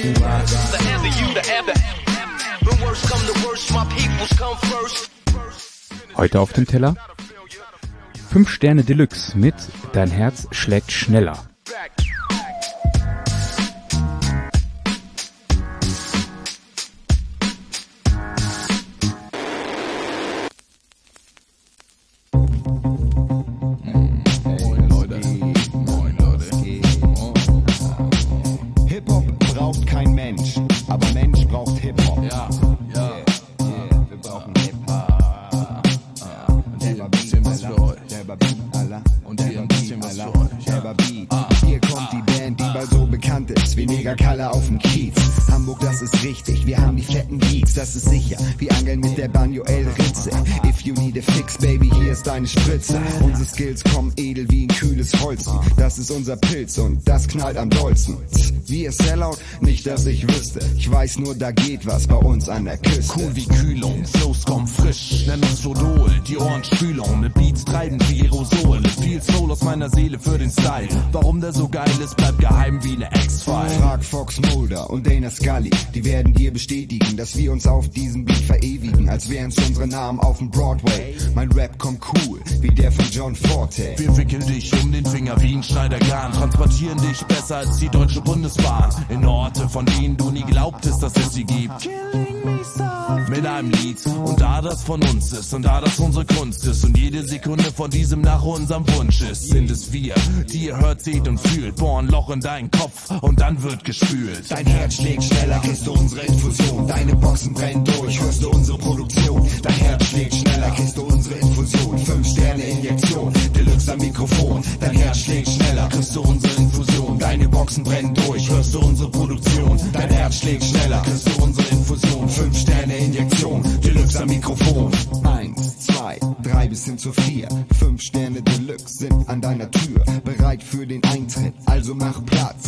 Heute auf dem Teller 5 Sterne Deluxe mit Dein Herz schlägt schneller. Hip-Hop braucht kein Mensch, aber Mensch braucht Hip-Hop. Ja. Wir brauchen Hip-Hop. Und hier ein bisschen was für euch. Und hier ein bisschen was für euch. Hier kommt die Band, die bald so bekannt ist wie Negerkalle auf dem Kiez. Hamburg, das ist richtig, wir haben die fetten Beats, das ist sicher, wie Angeln mit der Banjo El Ritze. If you need a fix, baby, hier ist deine Spritze. Unsere Skills kommen edel wie ein kühles Holzen. Das ist unser Pilz und das knallt am dollsten. Wir Sellout, nicht dass ich wüsste. Ich weiß nur, da geht was bei uns an der Küste. Cool wie Kühlung, Flows kommen frisch, nenn uns Sodol, die Ohrenspülung. Mit Beats treiben wie Aerosol. Viel Soul aus meiner Seele für den Style. Warum der so geil ist, bleibt geheim wie eine X-File. Frag Fox Mulder und Dana Scully, die werden dir bestätigen, dass wir uns auf diesem Beat verewigen, als wären's unsere Namen auf dem Broadway. Mein Rap kommt cool, wie der von John Forte. Wir wickeln dich um den Finger wie ein Schneidergarn, transportieren dich besser als die Deutsche Bundesbahn. In Orte, von denen du nie glaubtest, dass es sie gibt. Mit einem Lied. Und da das von uns ist und da das unsere Kunst ist und jede Sekunde von diesem nach unserem Wunsch ist, sind es wir, die ihr hört, seht und fühlt. Bohren Loch in deinen Kopf und dann wird gespült. Dein Herz schlägt schneller, kriegst du unsere Infusion. Deine Boxen brennen durch, hörst du unsere Produktion. Dein Herz schlägt schneller, kriegst du unsere Infusion. 5 Sterne Injektion, Deluxe am Mikrofon. Dein Herz schlägt schneller, kriegst du unsere Infusion. Deine Boxen brennen durch, hörst du unsere Produktion. Dein Herz schlägt schneller, kriegst du unsere Infusion. 5 Sterne Injektion, Deluxe am Mikrofon. 1, 2, 3 bis hin zu 4. 5 Sterne Deluxe sind an deiner Tür, bereit für den Eintritt, also mach Platz.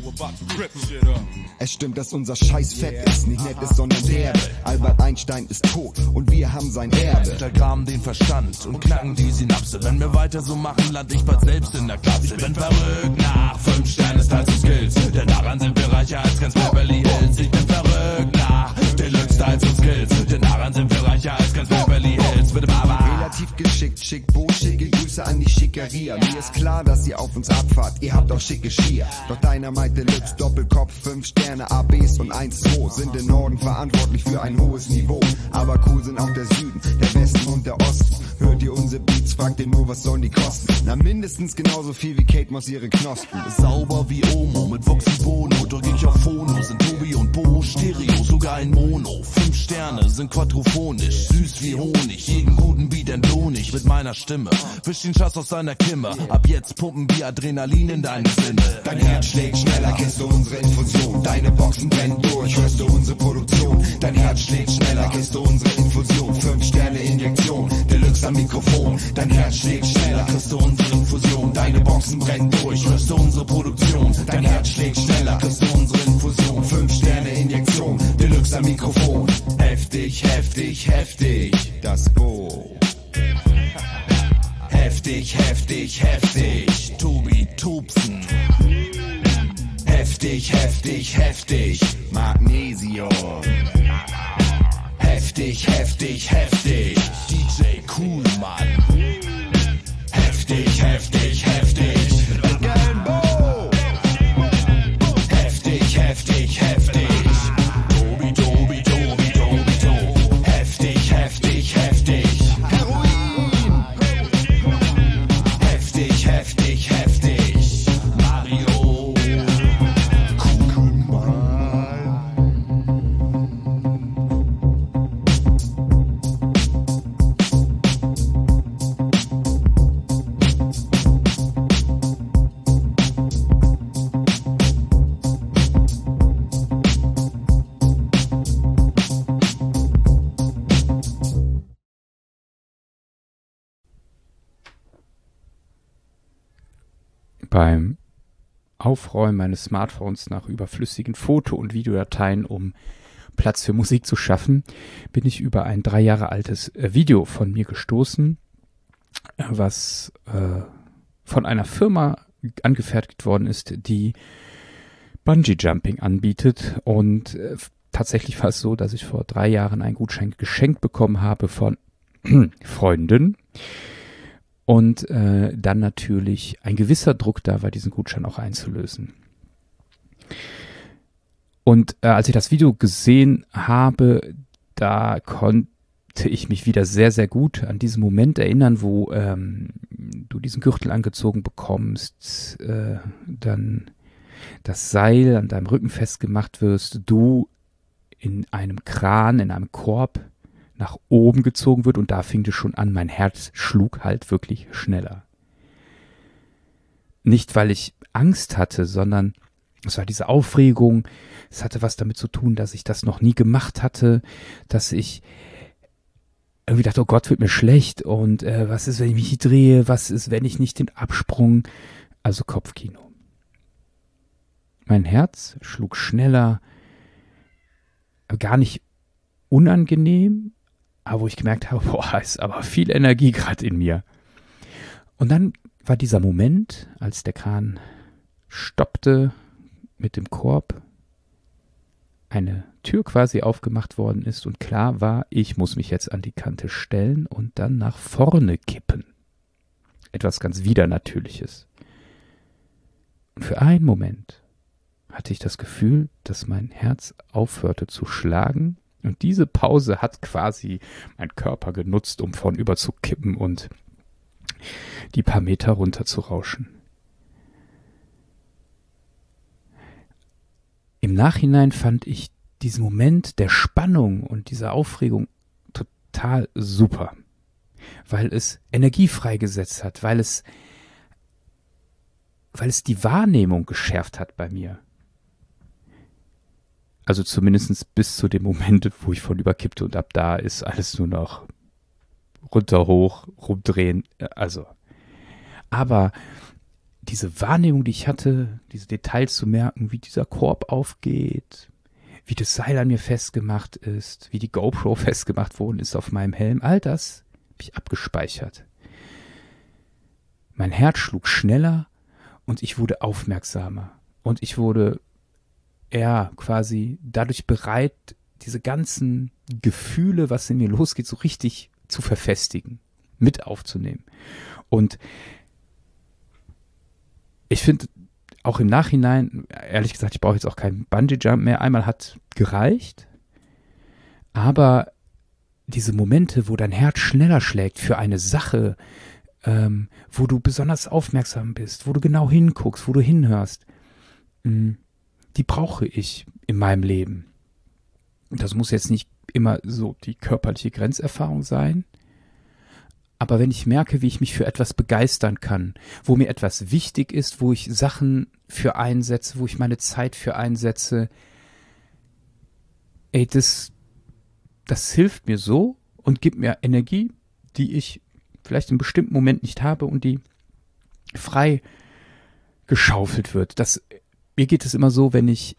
Es stimmt, dass unser Scheiß fett ist, nicht nett ist, sondern derbe. Albert Einstein ist tot und wir haben sein Erbe. Untergraben den Verstand und knacken die Synapse. Wenn wir weiter so machen, land ich bald selbst in der Klasse. Ich bin verrückt nach 5 Sterne Style zu Skills, denn daran sind wir reicher als ganz Beverly Hills. Ich bin verrückt nach Deluxe Style zu Skills, denn daran sind wir reicher als ganz Beverly Hills. Bitte Baba. Relativ geschickt, schick, schicke Grüße an die Schickeria. Mir ist klar, dass ihr auf uns abfahrt, ihr habt auch schicke Schier. Doch Dynamite Deluxe, Doppelkopf, 5 Sterne, ABs und 1-2 sind im Norden verantwortlich für ein hohes Niveau. Aber cool sind auch der Süden, der Westen und der Osten. Hört ihr unsere Beats, fragt ihr nur, was sollen die kosten? Na, mindestens genauso viel wie Kate Moss ihre Knospen. Sauber wie Omo, mit Vox und Bono, drück ich auf Phono, sind Tobi und Bo, Stereo, sogar in Mono. 5 Sterne sind quadrophonisch, süß wie Honig, jeden guten Beat entlohn ich mit meiner Stimme. Wisch den Schatz aus seiner Kimme, ab jetzt pumpen wir Adrenalin in deine Sinne. Dein Herz schlägt schneller, kriegst du unsere Infusion. Deine Boxen brennen durch, hörst du unsere Produktion. Dein Herz schlägt schneller, kriegst du unsere Infusion. 5 Sterne Injektion, Deluxe am Mikrofon. Dein Herz schlägt schneller, kriegst du unsere Infusion. Deine Boxen brennen durch, hörst du unsere Produktion. Dein Herz schlägt schneller, kriegst du unsere Infusion. 5 Sterne Injektion, Deluxe am Mikrofon. Heftig, heftig, heftig, das Bo. Heftig, heftig, heftig, Tobi Tobsen. Heftig, heftig, heftig, Magnesium. Heftig, heftig, heftig, DJ Coolmann. heftig, heftig, heftig, Gelbo. Heftig, heftig, heftig, Tobi, Tobi, Tobi, Tobi, Tobi. heftig, heftig, heftig, Heroin. Heftig, heftig, heftig, Mario. Beim Aufräumen meines Smartphones nach überflüssigen Foto- und Videodateien, um Platz für Musik zu schaffen, bin ich über ein 3 Jahre altes Video von mir gestoßen, was von einer Firma angefertigt worden ist, die Bungee-Jumping anbietet. Und tatsächlich war es so, dass ich vor 3 Jahren einen Gutschein geschenkt bekommen habe von Freunden. Und dann natürlich ein gewisser Druck da war, diesen Gutschein auch einzulösen. Und als ich das Video gesehen habe, da konnte ich mich wieder sehr, sehr gut an diesen Moment erinnern, wo du diesen Gürtel angezogen bekommst, dann das Seil an deinem Rücken festgemacht wirst, du in einem Kran, in einem Korb nach oben gezogen wird und da fing es schon an, mein Herz schlug halt wirklich schneller. Nicht, weil ich Angst hatte, sondern es war diese Aufregung, es hatte was damit zu tun, dass ich das noch nie gemacht hatte, dass ich irgendwie dachte, oh Gott, wird mir schlecht und was ist, wenn ich mich nicht drehe, was ist, wenn ich nicht den Absprung, also Kopfkino. Mein Herz schlug schneller, gar nicht unangenehm, aber wo ich gemerkt habe, boah, ist aber viel Energie gerade in mir. Und dann war dieser Moment, als der Kran stoppte mit dem Korb, eine Tür quasi aufgemacht worden ist und klar war, ich muss mich jetzt an die Kante stellen und dann nach vorne kippen. Etwas ganz Widernatürliches. Und für einen Moment hatte ich das Gefühl, dass mein Herz aufhörte zu schlagen und diese Pause hat quasi mein Körper genutzt, um vornüber zu kippen und die paar Meter runter zu rauschen. Im Nachhinein fand ich diesen Moment der Spannung und dieser Aufregung total super, weil es Energie freigesetzt hat, weil es die Wahrnehmung geschärft hat bei mir. Also zumindest bis zu dem Moment, wo ich vornüberkippte und ab da ist alles nur noch runter, hoch, rumdrehen, also. Aber diese Wahrnehmung, die ich hatte, diese Details zu merken, wie dieser Korb aufgeht, wie das Seil an mir festgemacht ist, wie die GoPro festgemacht worden ist auf meinem Helm, all das habe ich abgespeichert. Mein Herz schlug schneller und ich wurde aufmerksamer. Und ich wurde quasi dadurch bereit, diese ganzen Gefühle, was in mir losgeht, so richtig zu verfestigen, mit aufzunehmen. Und ich finde auch im Nachhinein, ehrlich gesagt, ich brauche jetzt auch keinen Bungee-Jump mehr. Einmal hat gereicht, aber diese Momente, wo dein Herz schneller schlägt für eine Sache, wo du besonders aufmerksam bist, wo du genau hinguckst, wo du hinhörst, die brauche ich in meinem Leben. Das muss jetzt nicht immer so die körperliche Grenzerfahrung sein, aber wenn ich merke, wie ich mich für etwas begeistern kann, wo mir etwas wichtig ist, wo ich Sachen für einsetze, wo ich meine Zeit für einsetze, das hilft mir so und gibt mir Energie, die ich vielleicht in einem bestimmten Moment nicht habe und die frei geschaufelt wird. Mir geht es immer so, wenn ich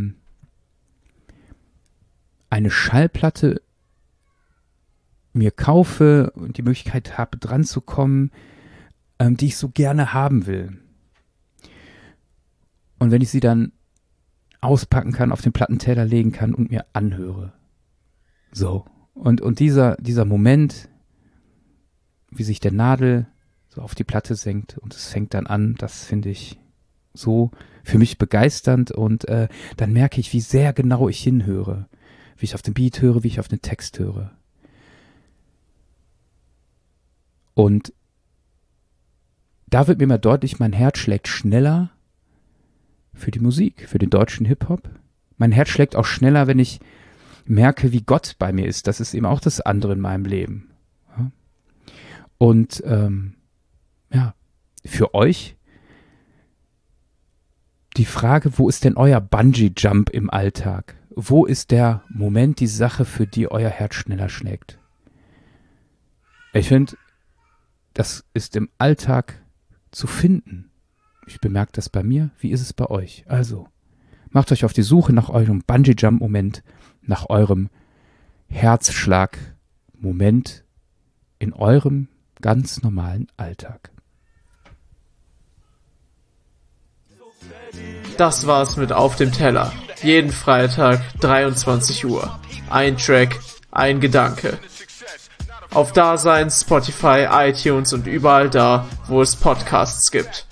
eine Schallplatte mir kaufe und die Möglichkeit habe, dran zu kommen, die ich so gerne haben will. Und wenn ich sie dann auspacken kann, auf den Plattenteller legen kann und mir anhöre. So. Und dieser Moment, wie sich der Nadel so auf die Platte senkt und es fängt dann an, das finde ich so für mich begeisternd und dann merke ich, wie sehr genau ich hinhöre, wie ich auf den Beat höre, wie ich auf den Text höre. Und da wird mir mal deutlich, mein Herz schlägt schneller für die Musik, für den deutschen Hip-Hop. Mein Herz schlägt auch schneller, wenn ich merke, wie Gott bei mir ist. Das ist eben auch das andere in meinem Leben. Ja? Und für euch die Frage, wo ist denn euer Bungee-Jump im Alltag? Wo ist der Moment, die Sache, für die euer Herz schneller schlägt? Ich finde, das ist im Alltag zu finden. Ich bemerke das bei mir. Wie ist es bei euch? Also, macht euch auf die Suche nach eurem Bungee-Jump-Moment, nach eurem Herzschlag-Moment in eurem ganz normalen Alltag. Das war's mit Auf dem Teller. Jeden Freitag, 23 Uhr. Ein Track, ein Gedanke. Auf Dasein, Spotify, iTunes und überall da, wo es Podcasts gibt.